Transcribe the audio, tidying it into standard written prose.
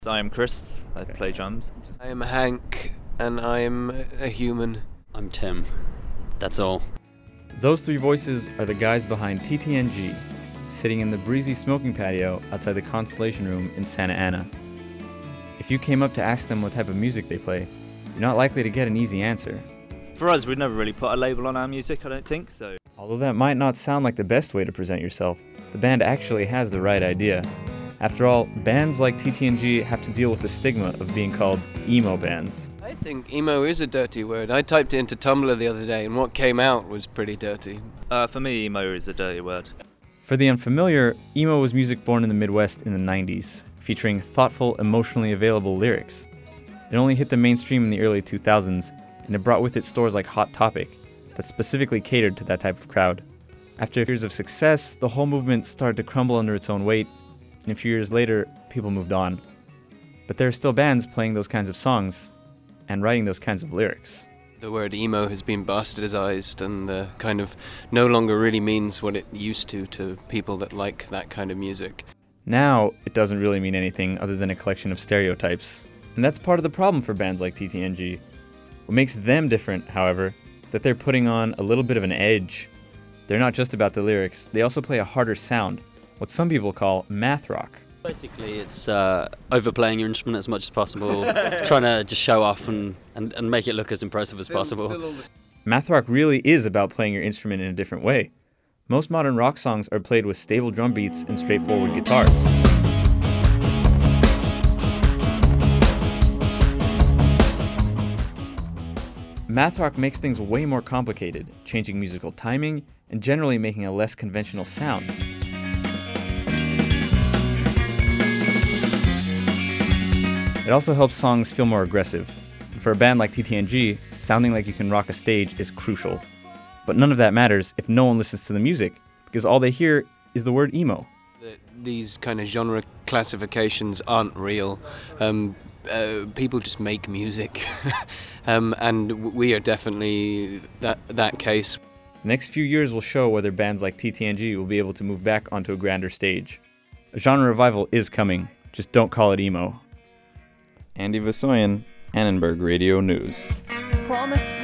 I am Chris, I play drums. I am Hank, and I am a human. I'm Tim. That's all. Those three voices are the guys behind TTNG, sitting in the breezy smoking patio outside the Constellation Room in Santa Ana. If you came up to ask them what type of music they play, you're not likely to get an easy answer. For us, we'd never really put a label on our music, I don't think, so... Although that might not sound like the best way to present yourself, the band actually has the right idea. After all, bands like TTNG have to deal with the stigma of being called emo bands. I think emo is a dirty word. I typed it into Tumblr the other day, and what came out was pretty dirty. For me, emo is a dirty word. For the unfamiliar, emo was music born in the Midwest in the 90s, featuring thoughtful, emotionally available lyrics. It only hit the mainstream in the early 2000s, and it brought with it stores like Hot Topic that specifically catered to that type of crowd. After years of success, the whole movement started to crumble under its own weight, and a few years later, people moved on. But there are still bands playing those kinds of songs and writing those kinds of lyrics. The word emo has been bastardized and kind of no longer really means what it used to people that like that kind of music. Now, it doesn't really mean anything other than a collection of stereotypes. And that's part of the problem for bands like TTNG. What makes them different, however, is that they're putting on a little bit of an edge. They're not just about the lyrics, they also play a harder sound, what some people call math rock. Basically, it's overplaying your instrument as much as possible, trying to just show off and make it look as impressive as possible. Math rock really is about playing your instrument in a different way. Most modern rock songs are played with stable drum beats and straightforward guitars. Math rock makes things way more complicated, changing musical timing and generally making a less conventional sound. It also helps songs feel more aggressive. For a band like TTNG, sounding like you can rock a stage is crucial. But none of that matters if no one listens to the music, because all they hear is the word emo. These kind of genre classifications aren't real. People just make music, and we are definitely that case. The next few years will show whether bands like TTNG will be able to move back onto a grander stage. A genre revival is coming, just don't call it emo. Andy Vasoyan, Annenberg Radio News. Promise